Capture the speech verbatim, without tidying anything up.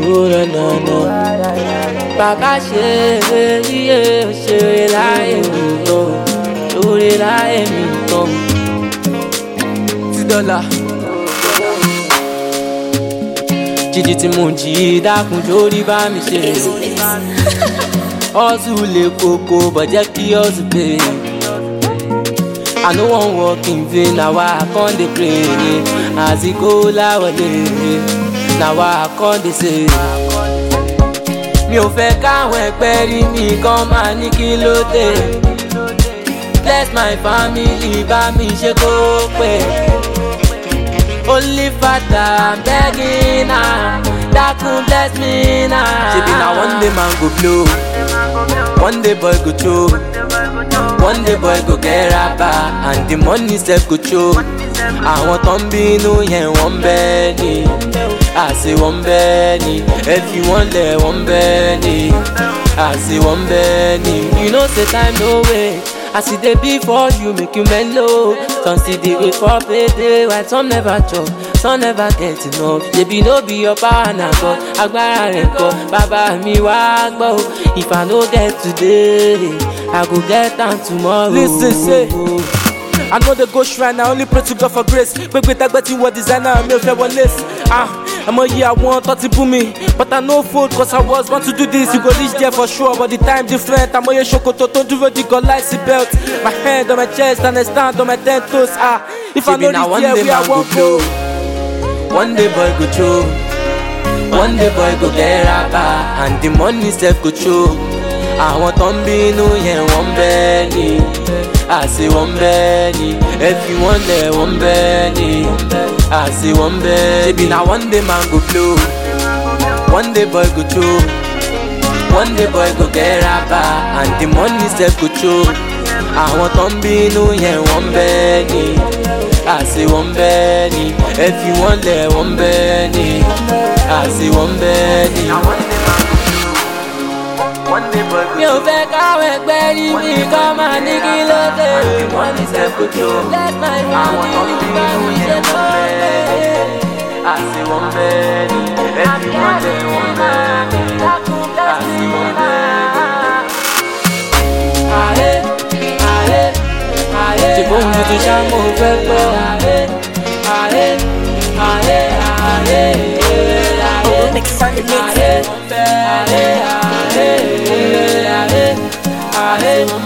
na na na. Bàbá ṣe iye ṣeré láyé mi tán, ṣeré láyé mi tán. Ti dọ́là. Jíjí tí mo jí dákun jórí bá mi ṣe. Hustle lè koko bọ̀jẹ́ kí hustle pay. I no wan work in vain, na why I come dey pray. As e go láwọlé, na why I come dey say. Mi ò fẹ́ káwọn ẹgbẹ́ rí mi kán máa ní kí ló dé. Bless my family, bá mi ṣe kó pẹ́. Only Father, I'm begging now. Dákun bless me now. Ṣebí na one day man go blow, one day boy go choke, one day boy go get rapper, and the money sef go choke. Àwọn tó ń bínú yẹn wọ́n bẹ́ ni, àṣé wọ́n bẹ́ ni. Ẹ̀fí wọ́n lẹ̀ wọ́n bẹ́ ni, àṣé wọ́n bẹ́ ni. You know say time no wait. As e dey be for you, make you mellow. Some still dey wait for payday, while some never chop, some never get enough. Shebi no be your power na God, agbára rẹ̀ kọ́. Bàbá mi wá gbọ́, if I no get today, I go get am tomorrow. Listen, say, I know the go shrine, I only pray to God for grace. Gbegbe tagbeti wọ designer, mi ò fẹ́ wọ lace. Ah, àmọ́ yìí àwọn tó ti bú mi, but I no fold cause I was born to do this. You go reach there for sure, but the time different. Àmọ́ yẹ ṣòkòtò tó dúró di God like seat belt. My hand on my chest and I stand on my ten toes. Ah, if I know this year, we are one go. One day boy go choke, one day boy go get rapper, and the money sef go choke. Àwọn tó ń bínú yẹn wọ́n bẹ́ ni, àṣé wọ́n bẹ́ ni. Ẹ̀fí wọ́n lẹ̀ wọ́n bẹ́ ni, àṣé wọ́n bẹ́ ni. Ṣebí na one day man go blow, one day boy go choke, one day boy go get rapper, and the money sef go choke. Àwọn tó ń bínú yẹn wọ́n bẹ́ ni, àṣé wọ́n bẹ́ ni. Ẹ̀fí wọ́n lẹ̀ wọ́n bẹ́ ni, àṣé wọ́n bẹ́ ni. Mi ò fẹ́ káwọn ẹgbẹ́ rí mi kán máa ní kí ló dé. Let my family bá mi ṣe tó pé. Àṣé wọ́n bẹ́ ni, ẹ̀fí wọ́n lẹ̀ wọ́n bẹ́ ni, àṣé wọ́n bẹ́ ni. Ààrẹ, ààrẹ, ààrẹ. Ṣé bóun tuntun ṣá mo fẹ́ gbọ́? Ààrẹ, ààrẹ, ààrẹ, ààrẹ. Mix on the mix. Ààrẹ, ààrẹ, ààrẹ.